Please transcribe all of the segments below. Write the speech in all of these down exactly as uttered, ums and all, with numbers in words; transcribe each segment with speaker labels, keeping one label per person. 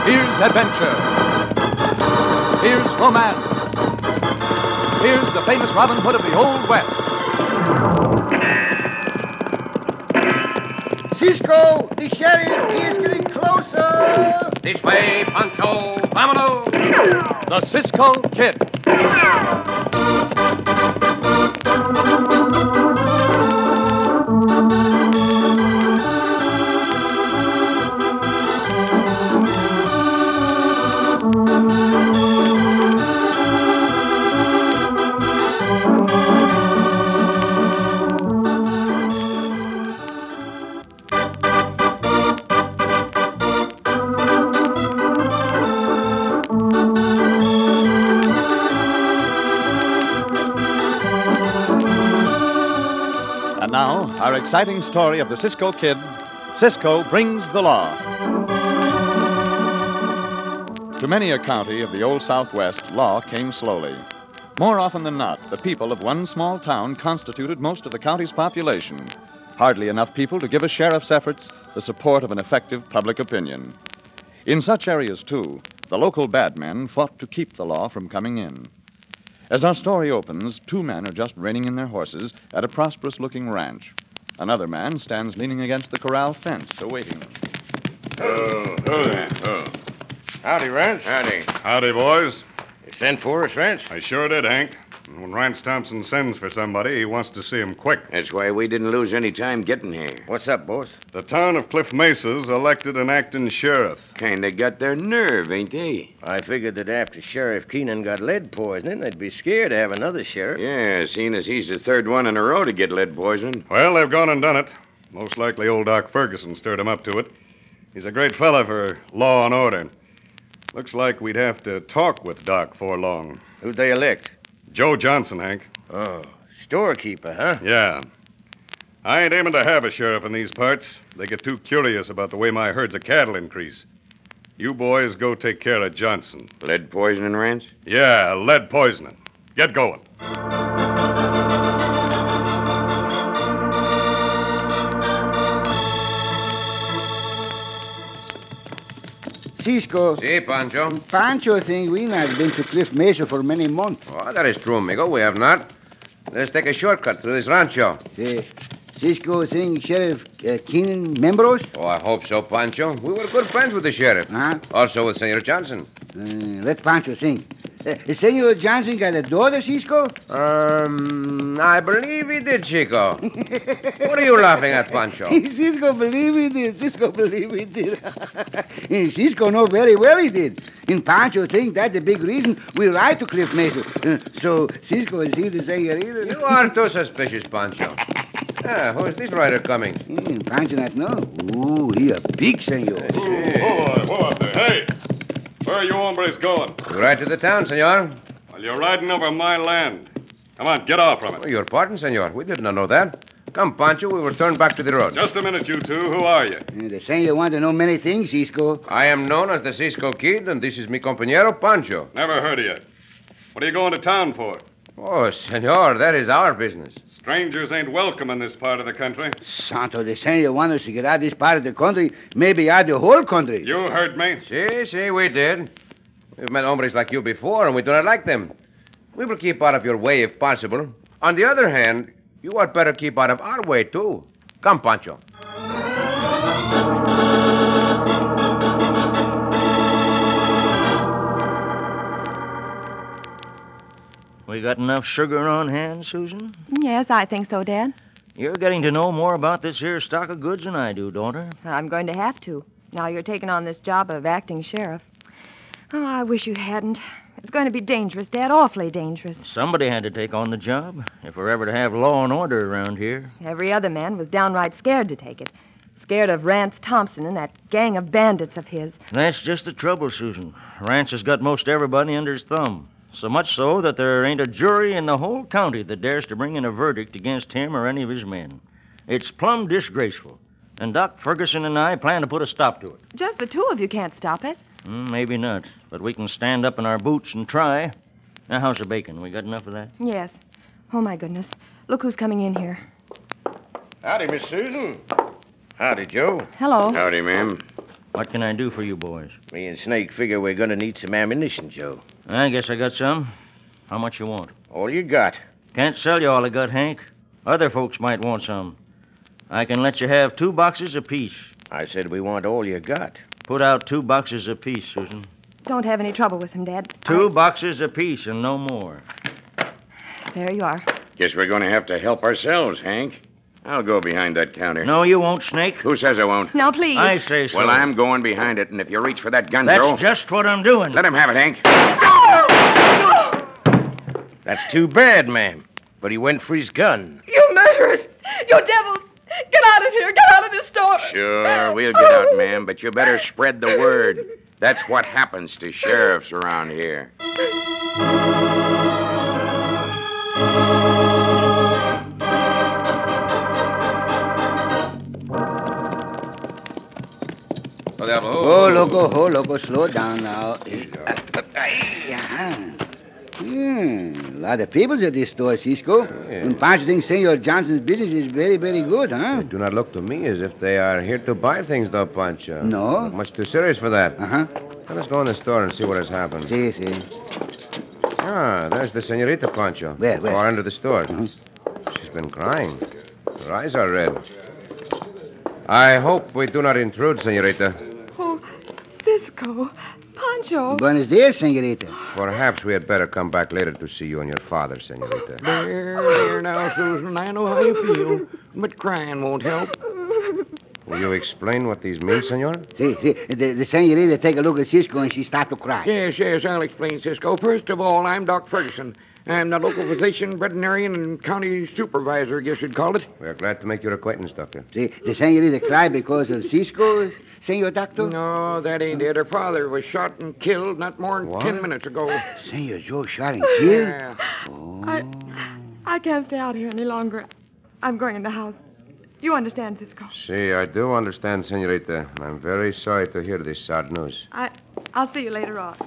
Speaker 1: Here's adventure. Here's romance. Here's the famous Robin Hood of the Old West.
Speaker 2: Cisco, the sheriff, he is getting closer.
Speaker 3: This way, Pancho. Vámonos.
Speaker 1: The Cisco Kid. And now, our exciting story of the Cisco Kid, Cisco Brings the Law. To many a county of the old Southwest, law came slowly. More often than not, the people of one small town constituted most of the county's population. Hardly enough people to give a sheriff's efforts the support of an effective public opinion. In such areas, too, the local bad men fought to keep the law from coming in. As our story opens, two men are just reining in their horses at a prosperous-looking ranch. Another man stands leaning against the corral fence, awaiting them.
Speaker 3: Oh, oh, there. Oh. Howdy, Rance. Howdy.
Speaker 4: Howdy, boys.
Speaker 3: You sent for us, Rance?
Speaker 4: I sure did, Hank. And when Rance Thompson sends for somebody, he wants to see him quick.
Speaker 3: That's why we didn't lose any time getting here. What's up, boss?
Speaker 4: The town of Cliff Mesa's elected an acting sheriff.
Speaker 3: Kinda got their nerve, ain't they?
Speaker 5: I figured that after Sheriff Keenan got lead poisoning, they'd be scared to have another sheriff.
Speaker 3: Yeah, seeing as he's the third one in a row to get lead poisoning.
Speaker 4: Well, they've gone and done it. Most likely old Doc Ferguson stirred him up to it. He's a great fella for law and order. Looks like we'd have to talk with Doc for long.
Speaker 5: Who'd they elect?
Speaker 4: Joe Johnson, Hank.
Speaker 5: Oh, storekeeper, huh?
Speaker 4: Yeah. I ain't aiming to have a sheriff in these parts. They get too curious about the way my herds of cattle increase. You boys go take care of Johnson.
Speaker 3: Lead poisoning, Rance?
Speaker 4: Yeah, lead poisoning. Get going.
Speaker 2: Cisco,
Speaker 3: Si, Pancho.
Speaker 2: Pancho think we not been to Cliff Mesa for many months.
Speaker 3: Oh, that is true, amigo. We have not. Let's take a shortcut through this rancho.
Speaker 2: Si. Cisco think Sheriff uh, Keenan membros?
Speaker 3: Oh, I hope so, Pancho. We were good friends with the sheriff.
Speaker 2: Huh?
Speaker 3: Also with Senor Johnson.
Speaker 2: Uh, let Pancho think. Uh, Senor Johnson got a daughter, Cisco?
Speaker 3: Um, I believe he did, Chico. What are you laughing at, Pancho?
Speaker 2: Cisco believe he did. Cisco believe he did. And Cisco know very well he did. And Pancho think that's the big reason we ride to Cliff Mesa. Uh, so Cisco is here to say it either.
Speaker 3: You are too suspicious, Pancho. Ah, who is this rider coming?
Speaker 2: Mm, Pancho not know. Ooh, he a big senor.
Speaker 4: Hold on, hold on there. Hey, where are you hombres going?
Speaker 3: We ride to the town, senor.
Speaker 4: Well, you're riding over my land. Come on, get off from it.
Speaker 3: Oh, your pardon, senor. We did not know that. Come, Pancho, we will turn back to the road.
Speaker 4: Just a minute, you two. Who are you?
Speaker 2: Uh, the senor want to know many things, Cisco.
Speaker 3: I am known as the Cisco Kid, and this is mi compañero, Pancho.
Speaker 4: Never heard of you. What are you going to town for?
Speaker 3: Oh, senor, that is our business.
Speaker 4: Strangers ain't welcome in this part of the country.
Speaker 2: Santo, the senor want us to get out of this part of the country, maybe out the whole country.
Speaker 4: You heard me.
Speaker 3: Si, si, we did. We've met hombres like you before, and we do not like them. We will keep out of your way if possible. On the other hand, you had better keep out of our way, too. Come, Pancho.
Speaker 5: We got enough sugar on hand, Susan?
Speaker 6: Yes, I think so, Dad.
Speaker 5: You're getting to know more about this here stock of goods than I do, daughter.
Speaker 6: I'm going to have to. Now you're taking on this job of acting sheriff. Oh, I wish you hadn't. It's going to be dangerous, Dad, awfully dangerous.
Speaker 5: Somebody had to take on the job if we're ever to have law and order around here.
Speaker 6: Every other man was downright scared to take it. Scared of Rance Thompson and that gang of bandits of his.
Speaker 5: That's just the trouble, Susan. Rance has got most everybody under his thumb. So much so that there ain't a jury in the whole county that dares to bring in a verdict against him or any of his men. It's plumb disgraceful. And Doc Ferguson and I plan to put a stop to it.
Speaker 6: Just the two of you can't stop it.
Speaker 5: Mm, maybe not, but we can stand up in our boots and try. Now, how's the bacon? We got enough of that?
Speaker 6: Yes. Oh, my goodness. Look who's coming in here.
Speaker 5: Howdy, Miss Susan. Howdy, Joe.
Speaker 6: Hello.
Speaker 3: Howdy, ma'am.
Speaker 5: What can I do for you boys?
Speaker 3: Me and Snake figure we're going to need some ammunition, Joe.
Speaker 5: I guess I got some. How much you want?
Speaker 3: All you got.
Speaker 5: Can't sell you all I got, Hank. Other folks might want some. I can let you have two boxes apiece.
Speaker 3: I said we want all you got.
Speaker 5: Put out two boxes apiece, Susan.
Speaker 6: Don't have any trouble with him, Dad.
Speaker 5: Two
Speaker 6: I-
Speaker 5: boxes apiece and no more.
Speaker 6: There you are.
Speaker 7: Guess we're going to have to help ourselves, Hank. I'll go behind that counter.
Speaker 5: No, you won't, Snake.
Speaker 7: Who says I won't?
Speaker 6: Now, please.
Speaker 5: I say so.
Speaker 7: Well, I'm going behind it, and if you reach for that gun,
Speaker 5: That's
Speaker 7: Joe,
Speaker 5: just what I'm doing.
Speaker 7: let him have it, Hank.
Speaker 3: That's too bad, ma'am. But he went for his gun.
Speaker 6: You murderers! You devils! Get out of here! Get out of this store!
Speaker 7: Sure, we'll get out, ma'am, but you better spread the word. That's what happens to sheriffs around here.
Speaker 2: Oh, loco, oh, loco, slow down now. Yeah. Hmm, a lot of people at this store, Cisco.
Speaker 3: Yeah.
Speaker 2: And Pancho thinks Senor Johnson's business is very, very good, huh?
Speaker 3: Do not look to me as if they are here to buy things, though, Pancho.
Speaker 2: No.
Speaker 3: Not much too serious for that.
Speaker 2: Uh-huh.
Speaker 3: Let us go in the store and see what has happened.
Speaker 2: See, see.
Speaker 3: Ah, there's the senorita, Pancho.
Speaker 2: Where, where?
Speaker 3: Far end of the store.
Speaker 2: Uh-huh.
Speaker 3: She's been crying. Her eyes are red. I hope we do not intrude, senorita.
Speaker 6: Oh, Cisco. Pancho.
Speaker 2: Buenos dias, senorita.
Speaker 3: Perhaps we had better come back later to see you and your father, senorita.
Speaker 8: There, there now, Susan. I know how you feel, but crying won't help.
Speaker 3: Will you explain what these mean, senor?
Speaker 2: See, see, the, the senorita take a look at Cisco and she start to cry.
Speaker 8: Yes, yes, I'll explain, Cisco. First of all, I'm Doc Ferguson. I'm the local physician, veterinarian, and county supervisor, I guess you'd call it.
Speaker 3: We are glad to make your acquaintance, Doctor.
Speaker 2: See, the senorita cry because of Cisco, Senor Doctor?
Speaker 8: No, that ain't it. Her father was shot and killed not more than
Speaker 3: What?
Speaker 8: ten minutes ago.
Speaker 2: Senor Joe shot and killed?
Speaker 8: Yeah.
Speaker 2: Oh.
Speaker 6: I, I can't stay out here any longer. I'm going in the house. You understand, Cisco?
Speaker 3: See, I do understand, senorita. I'm very sorry to hear this sad news.
Speaker 6: I, I'll see you later on.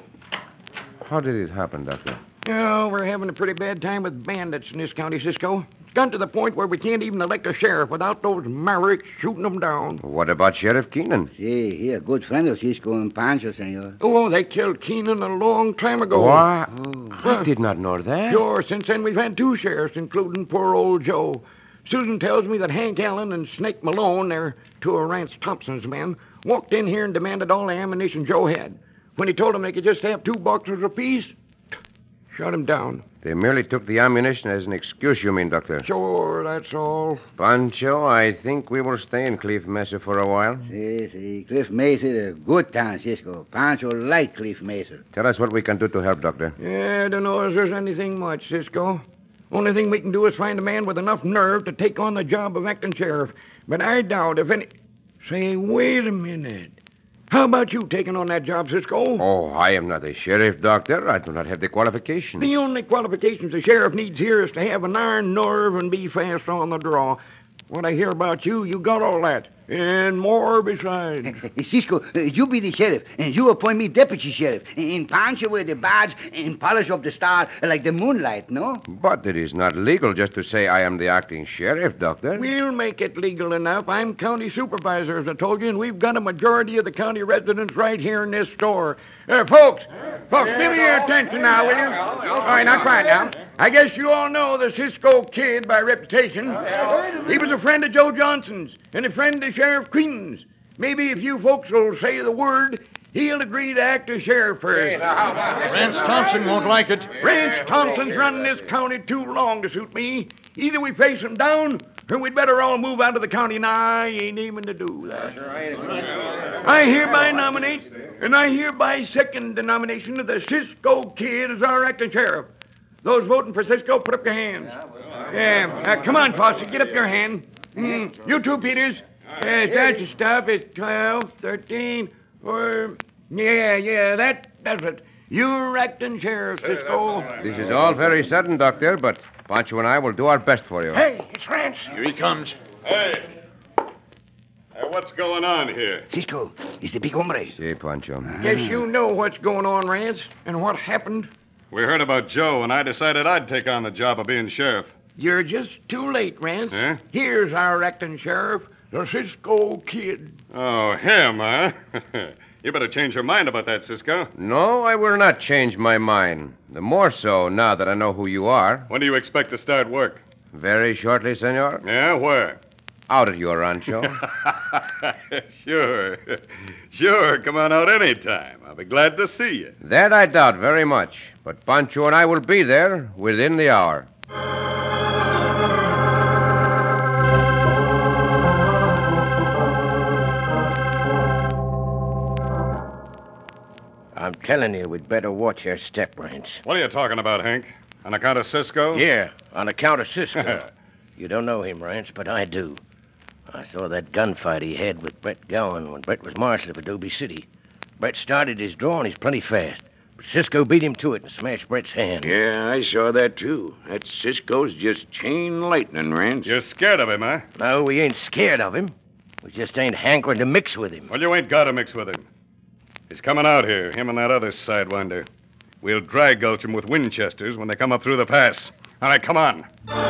Speaker 3: How did it happen, Doctor?
Speaker 8: Oh, we're having a pretty bad time with bandits in this county, Cisco. It's gone to the point where we can't even elect a sheriff without those mavericks shooting them down.
Speaker 3: What about Sheriff Keenan?
Speaker 2: See, he a good friend of Cisco and Pancho, senor.
Speaker 8: Oh, they killed Keenan a long time ago.
Speaker 3: What?
Speaker 2: Oh.
Speaker 3: I did not know that.
Speaker 8: Sure, since then we've had two sheriffs, including poor old Joe. Susan tells me that Hank Allen and Snake Malone, they're two of Rance Thompson's men, walked in here and demanded all the ammunition Joe had. When he told them they could just have two boxes apiece, shut him down.
Speaker 3: They merely took the ammunition as an excuse, you mean, Doctor?
Speaker 8: Sure, that's all.
Speaker 3: Pancho, I think we will stay in Cliff Mesa for a while.
Speaker 2: See, see, Cliff Mesa is a good town, Cisco. Pancho like Cliff Mesa.
Speaker 3: Tell us what we can do to help, Doctor.
Speaker 8: Yeah, I don't know if there's anything much, Cisco. Only thing we can do is find a man with enough nerve to take on the job of acting sheriff. But I doubt if any... Say, wait a minute. How about you taking on that job, Cisco?
Speaker 3: Oh, I am not a sheriff, Doctor. I do not have the qualifications.
Speaker 8: The only qualifications the sheriff needs here is to have an iron nerve and be fast on the draw. What I hear about you, you got all that. And more besides.
Speaker 2: Cisco, uh, you be the sheriff, and you appoint me deputy sheriff. And Pancho wear the badge and polish up the star like the moonlight, no?
Speaker 3: But it is not legal just to say I am the acting sheriff, Doctor.
Speaker 8: We'll make it legal enough. I'm county supervisor, as I told you, and we've got a majority of the county residents right here in this store. Uh, folks, folks, give me your attention now, will you? All right, now quiet now. I guess you all know the Cisco Kid by reputation. He was a friend of Joe Johnson's and a friend of Sheriff Queen's. Maybe if you folks will say the word, he'll agree to act as sheriff first.
Speaker 1: Rance Thompson won't like it.
Speaker 8: Rance Thompson's running this county too long to suit me. Either we face him down, or we'd better all move out of the county, and I ain't aiming to do that. I hereby nominate, and I hereby second the nomination of the Cisco Kid as our acting sheriff. Those voting for Cisco, put up your hands. Yeah, uh, come on, Fossey, get up your hand. Mm, you too, Peters. Uh, that's the stuff. It's twelve, thirteen, or... Yeah, yeah, that does it. You're acting sheriff, Cisco.
Speaker 3: This is all very sudden, Doctor, but Pancho and I will do our best for you.
Speaker 8: Hey, it's Rance.
Speaker 1: Here he comes.
Speaker 4: Hey! Hey, what's going on here?
Speaker 2: Cisco, it's the big hombre.
Speaker 3: See, Pancho.
Speaker 8: Guess you know what's going on, Rance, and what happened.
Speaker 4: We heard about Joe, and I decided I'd take on the job of being sheriff.
Speaker 8: You're just too late, Rance.
Speaker 4: Huh?
Speaker 8: Here's our acting sheriff, The Cisco Kid.
Speaker 4: Oh, him, huh? You better change your mind about that, Cisco.
Speaker 3: No, I will not change my mind. The more so now that I know who you are.
Speaker 4: When do you expect to start work?
Speaker 3: Very shortly, senor.
Speaker 4: Yeah, where?
Speaker 3: Out at your rancho.
Speaker 4: Sure. Sure, come on out anytime. I'll be glad to see you.
Speaker 3: That I doubt very much. But Pancho and I will be there within the hour.
Speaker 9: I'm telling you, we'd better watch your step, Rance.
Speaker 4: What are you talking about, Hank? On account of Cisco?
Speaker 9: Yeah, on account of Cisco. You don't know him, Rance, but I do. I saw that gunfight he had with Brett Gowan when Brett was marshal of Adobe City. Brett started his draw, and he's plenty fast. But Cisco beat him to it and smashed Brett's hand.
Speaker 7: Yeah, I saw that, too. That Cisco's just chain lightning, Rance.
Speaker 4: You're scared of him, huh?
Speaker 9: No, we ain't scared of him. We just ain't hankering to mix with him.
Speaker 4: Well, you ain't got to mix with him. He's coming out here, him and that other sidewinder. We'll dry gulch him with Winchesters when they come up through the pass. All right, come on.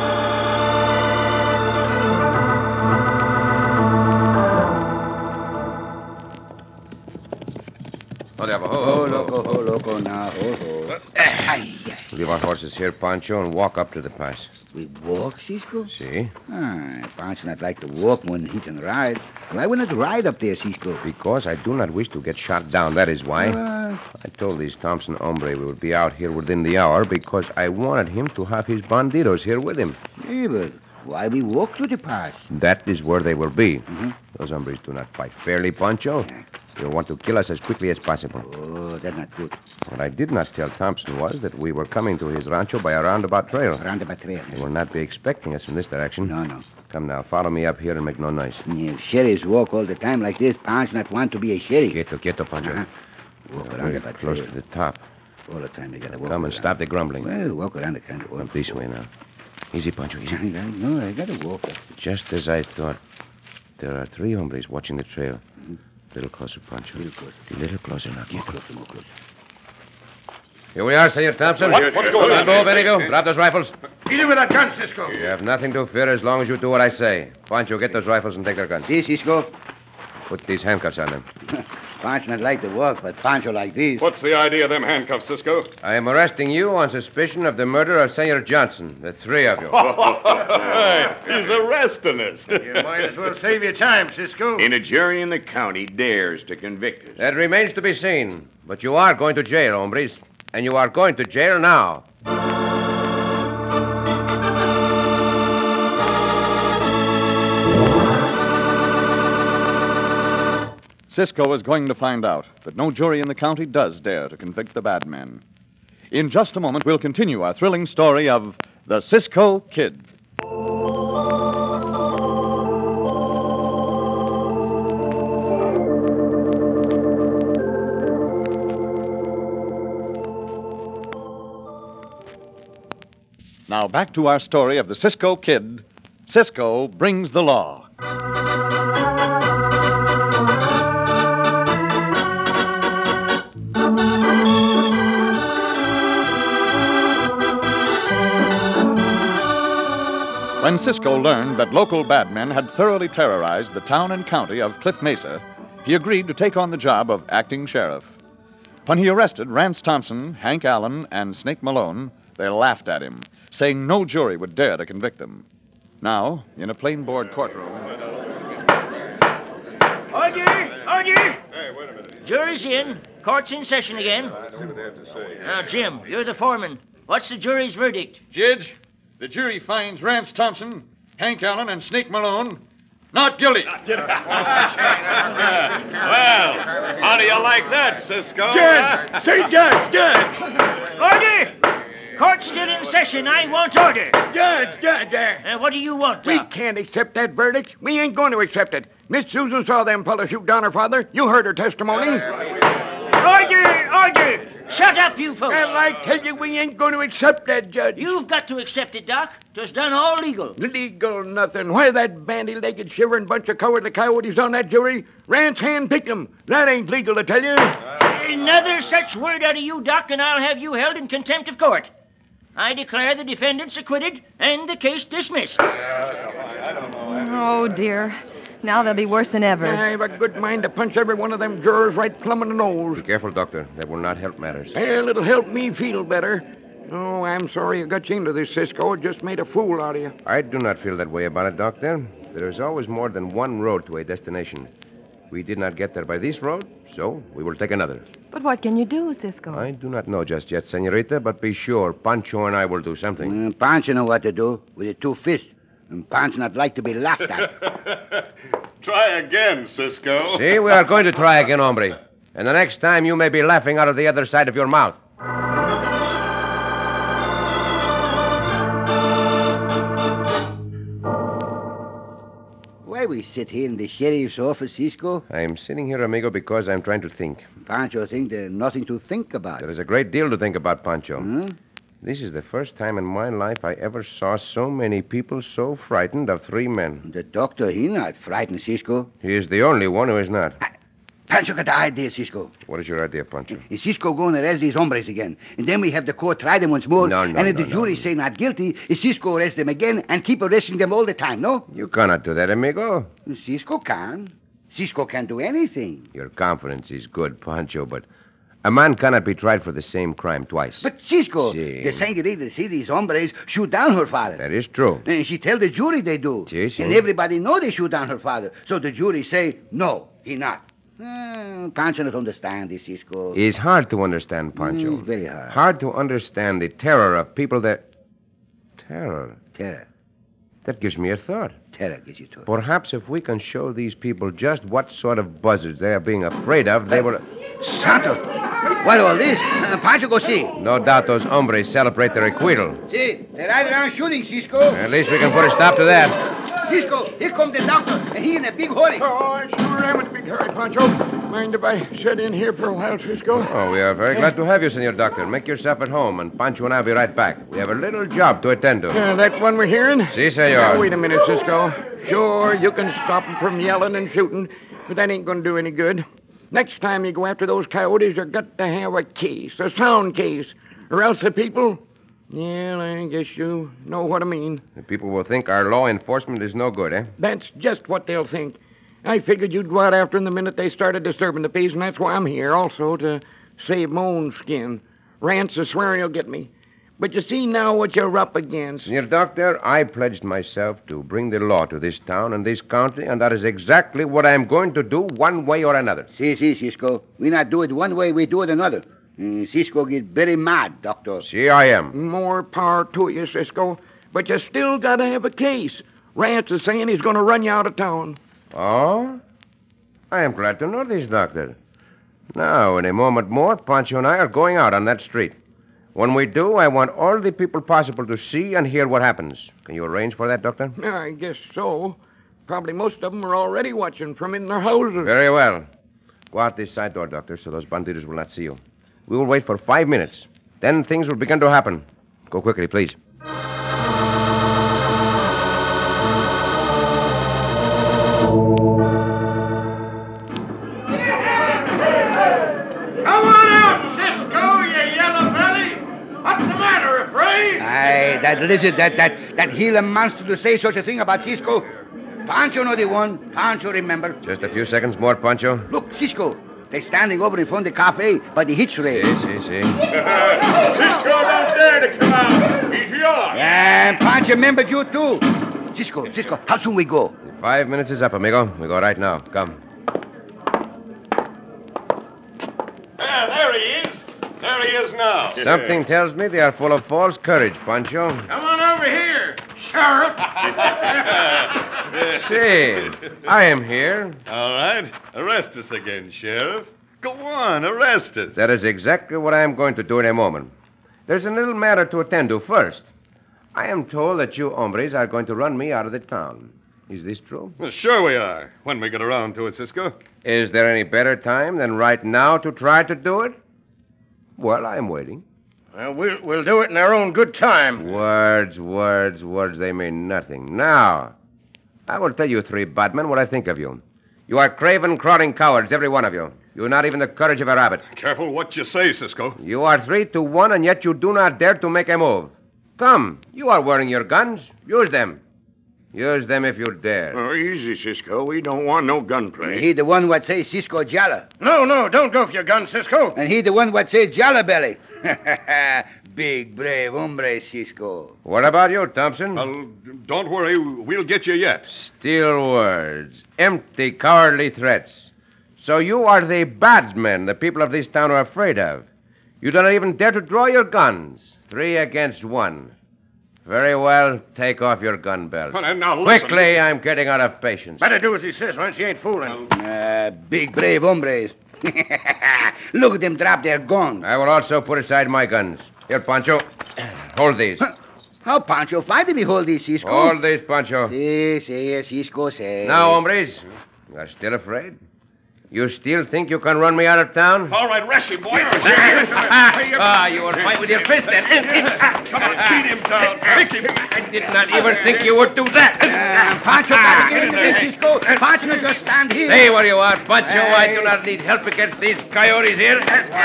Speaker 3: Oh, Diablo.
Speaker 2: Oh, loco, oh, loco, now, ho, ho. Ay, ay.
Speaker 3: Leave our horses here, Pancho, and walk up to the pass.
Speaker 2: We walk, Cisco?
Speaker 3: See?
Speaker 2: Ah, Pancho not like to walk when he can ride. Why would not ride up there, Cisco?
Speaker 3: Because I do not wish to get shot down, that is why.
Speaker 2: Uh,
Speaker 3: I told this Thompson hombre we would be out here within the hour because I wanted him to have his bandidos here with him.
Speaker 2: yeah, but why we walk to the pass?
Speaker 3: That is where they will be.
Speaker 2: Mm-hmm.
Speaker 3: Those hombres do not fight fairly, Pancho. They'll want to kill us as quickly as possible.
Speaker 2: Oh, that's not good.
Speaker 3: What I did not tell Thompson was that we were coming to his rancho by a roundabout trail.
Speaker 2: Roundabout trail.
Speaker 3: They will not be expecting us from this direction.
Speaker 2: No, no.
Speaker 3: Come now, follow me up here and make no noise.
Speaker 2: If sheriffs walk all the time like this, Pancho not want to be a sheriff.
Speaker 3: Quieto, quieto, Pancho.
Speaker 2: Uh-huh. Walk
Speaker 3: We're
Speaker 2: around
Speaker 3: very
Speaker 2: the
Speaker 3: close
Speaker 2: trail.
Speaker 3: to the top.
Speaker 2: All the time they gotta walk
Speaker 3: Come
Speaker 2: around.
Speaker 3: and stop the grumbling.
Speaker 2: Well, walk around the country.
Speaker 3: Come this way now. Easy, Pancho, easy.
Speaker 2: No, I gotta walk.
Speaker 3: Just as I thought. There are three hombres watching the trail. A little closer, Pancho.
Speaker 2: A little closer.
Speaker 3: A little closer now.
Speaker 2: More
Speaker 3: Quieto.
Speaker 2: closer, more closer.
Speaker 3: Here we are, Senor Thompson.
Speaker 4: What- what's going on?
Speaker 3: Go, Benito. Drop those rifles.
Speaker 8: Easy with that gun, Cisco.
Speaker 3: You have nothing to fear as long as you do what I say. Pancho, get those rifles and take their guns.
Speaker 2: See, Cisco?
Speaker 3: Put these handcuffs on them.
Speaker 2: Pancho not like to walk, but Pancho like this.
Speaker 4: What's the idea of them handcuffs, Cisco?
Speaker 3: I am arresting you on suspicion of the murder of Senor Johnson. The three of you.
Speaker 4: Hey, he's arresting us.
Speaker 9: You might as well save your time, Cisco.
Speaker 7: And a jury in the county dares to convict us.
Speaker 3: That remains to be seen. But you are going to jail, hombres. And you are going to jail now.
Speaker 1: Cisco is going to find out that no jury in the county does dare to convict the bad men. In just a moment, we'll continue our thrilling story of the Cisco Kid. Now back to our story of the Cisco Kid. Cisco brings the law. When Cisco learned that local bad men had thoroughly terrorized the town and county of Cliff Mesa, he agreed to take on the job of acting sheriff. When he arrested Rance Thompson, Hank Allen, and Snake Malone, they laughed at him, saying no jury would dare to convict them. Now, in a plain board courtroom.
Speaker 5: Order! Order! Jury's in. Court's in session again. Now, Jim, you're the foreman. What's the jury's verdict?
Speaker 1: Judge, the jury finds Rance Thompson, Hank Allen, and Snake Malone not guilty.
Speaker 4: Well, how do you like that, Cisco?
Speaker 8: Judge! Say, Judge! Judge!
Speaker 5: Order! Court's still in session. I want order.
Speaker 8: Judge! Judge! Uh,
Speaker 5: Uh, what do you want,
Speaker 8: we
Speaker 5: Doc?
Speaker 8: can't accept that verdict. We ain't going to accept it. Miss Susan saw them fellas shoot down her father. You heard her testimony.
Speaker 5: Order! Order! Shut up, you folks.
Speaker 8: Well, I tell you, we ain't going to accept that, Judge.
Speaker 5: You've got to accept it, Doc. 'Twas done all legal.
Speaker 8: Legal nothing. Why that bandy-legged, shivering bunch of cowardly coyotes on that jury? Rance handpicked them. That ain't legal, I tell you.
Speaker 5: Another such word out of you, Doc, and I'll have you held in contempt of court. I declare the defendants acquitted and the case dismissed.
Speaker 6: Oh, dear. Now they'll be worse than ever.
Speaker 8: I've a good mind to punch every one of them jurors right plumb in the nose.
Speaker 3: Be careful, Doctor. That will not help matters.
Speaker 8: Well, it'll help me feel better. Oh, I'm sorry you got you into this, Cisco. It just made a fool out of you.
Speaker 3: I do not feel that way about it, Doctor. There is always more than one road to a destination. We did not get there by this road, so we will take another.
Speaker 6: But what can you do, Cisco?
Speaker 3: I do not know just yet, Senorita, but be sure Pancho and I will do something.
Speaker 2: Mm, Pancho know what to do with the two fists. And Pancho not like to be laughed at.
Speaker 4: Try again, Cisco.
Speaker 3: See, we are going to try again, hombre. And the next time you may be laughing out of the other side of your mouth.
Speaker 2: Why we sit here in the sheriff's office, Cisco?
Speaker 3: I am sitting here, amigo, because I'm trying to think.
Speaker 2: Pancho think there's nothing to think about.
Speaker 3: There is a great deal to think about, Pancho.
Speaker 2: Huh?
Speaker 3: This is the first time in my life I ever saw so many people so frightened of three men.
Speaker 2: The doctor, he not frightened, Cisco.
Speaker 3: He is the only one who is not.
Speaker 2: Pancho got the idea, Cisco.
Speaker 3: What is your idea, Pancho?
Speaker 2: Is Cisco going to arrest these hombres again? And then we have the court try them once more.
Speaker 3: No, no,
Speaker 2: And if
Speaker 3: no,
Speaker 2: the
Speaker 3: no.
Speaker 2: jury say not guilty, is Cisco arrest them again and keep arresting them all the time, no?
Speaker 3: You cannot do that, amigo.
Speaker 2: Cisco can. Cisco can do anything.
Speaker 3: Your confidence is good, Pancho, but a man cannot be tried for the same crime twice.
Speaker 2: But Cisco,
Speaker 3: Si.
Speaker 2: the senorita see these hombres shoot down her father.
Speaker 3: That is true.
Speaker 2: And she tell the jury they do.
Speaker 3: Si, si.
Speaker 2: And everybody know they shoot down her father. So the jury say, no, he not. Uh, Pancho not understand this, Cisco.
Speaker 3: It's hard to understand, Pancho.
Speaker 2: Mm, very hard.
Speaker 3: Hard to understand the terror of people that... Terror?
Speaker 2: Terror.
Speaker 3: That gives me a thought.
Speaker 2: Terror gets you to it.
Speaker 3: Perhaps if we can show these people just what sort of buzzards they are being afraid of, they will...
Speaker 2: Santo! What all this? Uh, Pancho, go see.
Speaker 3: No doubt those hombres celebrate their acquittal.
Speaker 2: See, they ride around shooting, Cisco.
Speaker 3: At least we can put a stop to that.
Speaker 2: Cisco, here comes the doctor, and he in a big hurry.
Speaker 8: Oh, I sure am in a big hurry, Pancho. Mind if I sit in here for a while, Cisco?
Speaker 3: Oh, we are very glad to have you, Senor Doctor. Make yourself at home, and Pancho and I will be right back. We have a little job to attend to.
Speaker 8: Uh, that one we're hearing?
Speaker 3: Si, senor.
Speaker 8: Now, wait a minute, Cisco. Sure, you can stop 'em from yelling and shooting, but that ain't going to do any good. Next time you go after those coyotes, you've got to have a case, a sound case, or else the people... Yeah, I guess you know what I mean.
Speaker 3: The people will think our law enforcement is no good, eh?
Speaker 8: That's just what they'll think. I figured you'd go out after them the minute they started disturbing the peace, and that's why I'm here, also, to save my own skin. Rance is swearing he'll get me. But you see now what you're up against.
Speaker 3: Senor Doctor, I pledged myself to bring the law to this town and this county, and that is exactly what I am going to do one way or another.
Speaker 2: See, see, Cisco. We not do it one way, we do it another. Mm, Cisco get very mad, doctor.
Speaker 3: See, I am.
Speaker 8: More power to you, Cisco. But you still got to have a case. Rance is saying he's going to run you out of town.
Speaker 3: Oh? I am glad to know this, Doctor. Now, in a moment more, Pancho and I are going out on that street. When we do, I want all the people possible to see and hear what happens. Can you arrange for that, Doctor?
Speaker 8: I guess so. Probably most of them are already watching from in their houses.
Speaker 3: Very well. Go out this side door, Doctor, so those bandidos will not see you. We will wait for five minutes. Then things will begin to happen. Go quickly, please.
Speaker 8: Come on out, Cisco, you yellow belly. What's the matter, afraid?
Speaker 2: Aye, that lizard, that, that, that Gila monster to say such a thing about Cisco. Pancho know the one. Pancho remember.
Speaker 3: Just a few seconds more, Pancho.
Speaker 2: Look, Cisco. They're standing over in front of the cafe by the hitch rail.
Speaker 3: See, see, see.
Speaker 8: Cisco, don't dare to come out. He's yours.
Speaker 2: And Pancho remembered you, too. Cisco, Cisco, how soon we go?
Speaker 3: Five minutes is up, amigo. We go right now. Come.
Speaker 4: Ah, there he is. There he is now.
Speaker 3: Something tells me they are full of false courage, Pancho.
Speaker 8: Come on over here, Sheriff.
Speaker 3: See, I am here.
Speaker 4: All right. Arrest us again, Sheriff. Go on, arrest us.
Speaker 3: That is exactly what I am going to do in a moment. There's a little matter to attend to first. I am told that you hombres are going to run me out of the town. Is this true?
Speaker 4: Well, sure we are, when we get around to it, Cisco.
Speaker 3: Is there any better time than right now to try to do it? Well, I am waiting.
Speaker 9: Well, we'll, we'll do it in our own good time.
Speaker 3: Words, words, words, they mean nothing. Now, I will tell you three bad men what I think of you. You are craven, crawling cowards, every one of you. You have not even the courage of a rabbit.
Speaker 4: Careful what you say, Cisco.
Speaker 3: You are three to one, and yet you do not dare to make a move. Come, you are wearing your guns. Use them. Use them if you dare.
Speaker 8: Oh, easy, Cisco. We don't want no gunplay.
Speaker 2: He the one what say Cisco Jala.
Speaker 9: No, no, don't go for your gun, Cisco.
Speaker 2: And he the one what say Jala Belly. Big, brave hombre, Cisco.
Speaker 3: What about you, Thompson?
Speaker 4: Well, don't worry. We'll get you yet.
Speaker 3: Still words. Empty, cowardly threats. So you are the bad men the people of this town are afraid of. You don't even dare to draw your guns. Three against one. Very well. Take off your gun belts.
Speaker 4: Well, and now listen.
Speaker 3: Quickly, I'm getting out of patience.
Speaker 9: Better do as he says, Rance. He ain't fooling.
Speaker 2: Uh, big, brave hombres. Look at them drop their guns.
Speaker 3: I will also put aside my guns. Here, Pancho. Hold these.
Speaker 2: How Pancho fight me hold these, Cisco?
Speaker 3: Hold these, Pancho.
Speaker 2: Si, si, Cisco say.
Speaker 3: Now, hombres, you are still afraid? You still think you can run me out of town?
Speaker 8: All right, rest him, boy.
Speaker 3: Ah, you will fight with your fist then.
Speaker 8: Come on, beat him down. Pick him.
Speaker 3: I did not even think you would do that.
Speaker 2: Uh, Pancho got to get into this, Cisco. Pancho not just stand here.
Speaker 3: Stay where you are, Pancho. I do not need help against these coyotes here.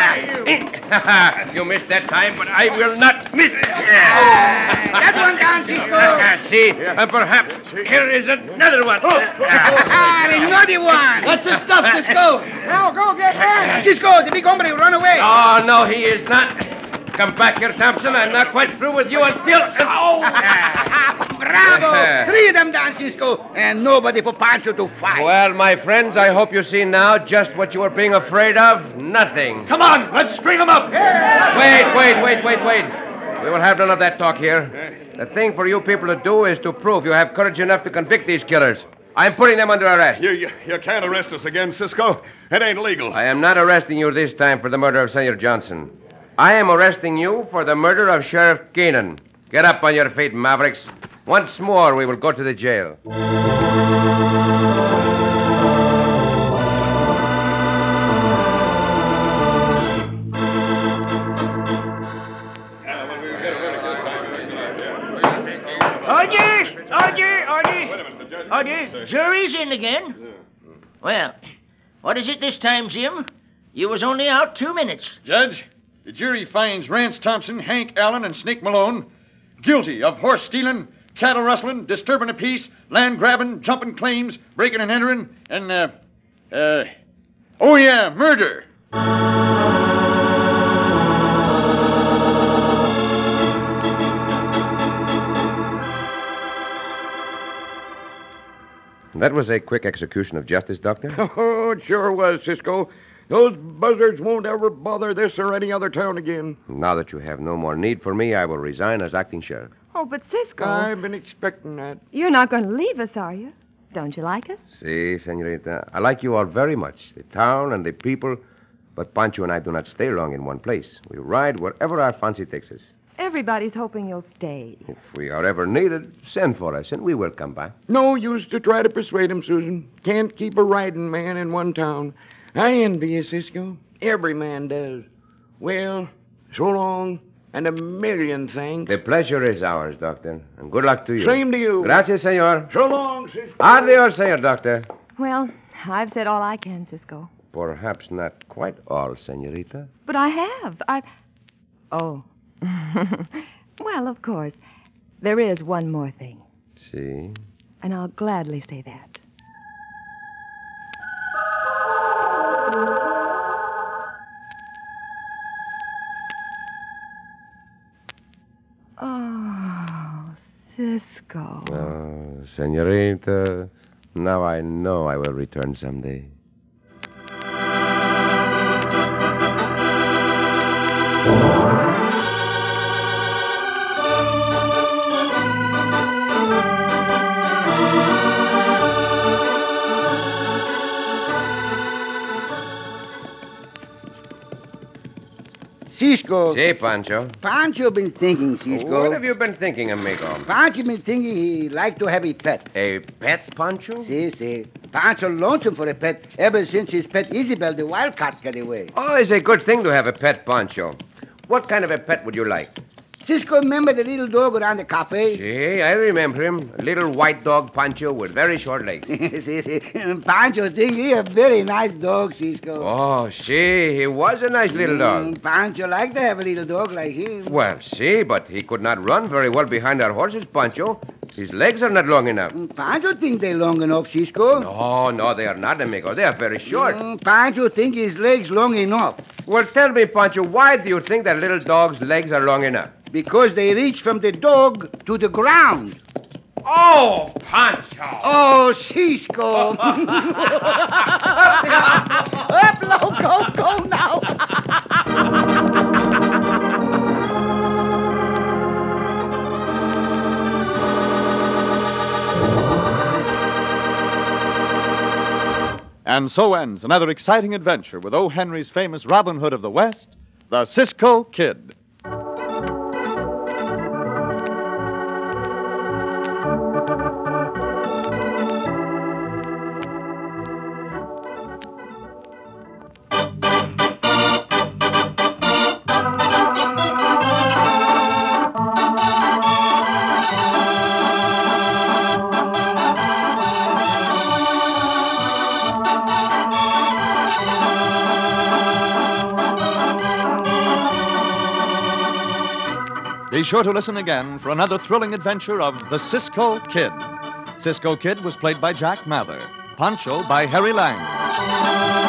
Speaker 3: You missed that time, but I will not miss it.
Speaker 2: That one down, Cisco.
Speaker 3: See, and perhaps here is another one.
Speaker 2: Ah, the naughty one.
Speaker 10: What's the stuff, Cisco?
Speaker 2: Now go get her. Cisco, the big hombre, run away.
Speaker 3: Oh, no, he is not. Come back here, Thompson. I'm not quite through with you until... Oh!
Speaker 2: Bravo! Three of them down, Cisco, and nobody for Pancho to fight.
Speaker 3: Well, my friends, I hope you see now just what you were being afraid of. Nothing.
Speaker 8: Come on, let's string them up.
Speaker 3: Wait, wait, wait, wait, wait. We will have none of that talk here. The thing for you people to do is to prove you have courage enough to convict these killers. I'm putting them under arrest.
Speaker 4: You, you, you can't arrest us again, Cisco. It ain't legal.
Speaker 3: I am not arresting you this time for the murder of Senor Johnson. I am arresting you for the murder of Sheriff Keenan. Get up on your feet, Mavericks. Once more, we will go to the jail.
Speaker 5: Order! Order! Order! Order! Jury's in again. Well, what is it this time, Jim? You was only out two minutes.
Speaker 1: Judge, the jury finds Rance Thompson, Hank Allen, and Snake Malone guilty of horse stealing, cattle rustling, disturbing the peace, land grabbing, jumping claims, breaking and entering, and, uh, uh, oh yeah, murder.
Speaker 3: That was a quick execution of justice, Doctor.
Speaker 8: Oh, it sure was, Cisco. Those buzzards won't ever bother this or any other town again.
Speaker 3: Now that you have no more need for me, I will resign as acting sheriff.
Speaker 6: Oh, but Cisco.
Speaker 8: I've been expecting that.
Speaker 6: You're not going to leave us, are you? Don't you like us?
Speaker 3: Si, senorita. I like you all very much, the town and the people. But Pancho and I do not stay long in one place. We ride wherever our fancy takes us.
Speaker 6: Everybody's hoping you'll stay.
Speaker 3: If we are ever needed, send for us, and we will come back.
Speaker 8: No use to try to persuade him, Susan. Can't keep a riding man in one town. I envy you, Cisco. Every man does. Well, so long, and a million thanks.
Speaker 3: The pleasure is ours, Doctor, and good luck to you.
Speaker 8: Same to you.
Speaker 3: Gracias, senor.
Speaker 8: So long, Cisco.
Speaker 3: Adios, senor Doctor.
Speaker 6: Well, I've said all I can, Cisco.
Speaker 3: Perhaps not quite all, senorita.
Speaker 6: But I have. I've... Oh. Well, of course. There is one more thing.
Speaker 3: See?
Speaker 6: And I'll gladly say that. Oh, Cisco.
Speaker 3: Oh, senorita, now I know I will return someday.
Speaker 2: Cisco.
Speaker 3: Si, Pancho.
Speaker 2: Pancho been thinking, Cisco.
Speaker 3: What have you been thinking, amigo?
Speaker 2: Pancho been thinking he like to have a pet.
Speaker 3: A pet, Pancho?
Speaker 2: Si, si. Pancho lonesome for a pet ever since his pet Isabel the wildcat got away.
Speaker 3: Oh, it's a good thing to have a pet, Pancho. What kind of a pet would you like?
Speaker 2: Cisco, remember the little dog around the cafe?
Speaker 3: Si, I remember him. A little white dog, Pancho, with very short legs.
Speaker 2: si, si. Pancho think he a very nice dog, Cisco.
Speaker 3: Oh, see, he was a nice little dog.
Speaker 2: Mm, Pancho like to have a little dog like him.
Speaker 3: Well, see, but he could not run very well behind our horses, Pancho. His legs are not long enough.
Speaker 2: Mm, Pancho think they long enough, Cisco.
Speaker 3: No, no, they are not, amigo. They are very short.
Speaker 2: Mm, Pancho think his legs long enough
Speaker 3: Well, tell me, Pancho, why do you think that little dog's legs are long enough?
Speaker 2: because they reach from the dog to the ground.
Speaker 3: Oh, Pancho!
Speaker 2: Oh, Cisco. Up, loco, go now.
Speaker 1: And so ends another exciting adventure with O. Henry's famous Robin Hood of the West, the Cisco Kid. Be sure to listen again for another thrilling adventure of the Cisco Kid. Cisco Kid was played by Jack Mather. Pancho by Harry Lang.